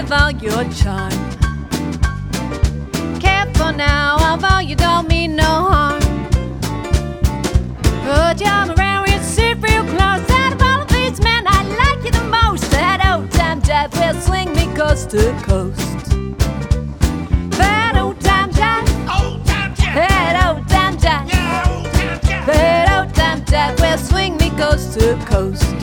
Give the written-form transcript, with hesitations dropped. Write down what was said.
with all your charm. Careful now, although you don't mean no harm. Put your arm around me and sit real close. Out of all of these men, I like you the most. That old time jive will swing me coast to coast. That old time jive, that old time jive, that old time jive will swing me coast to coast.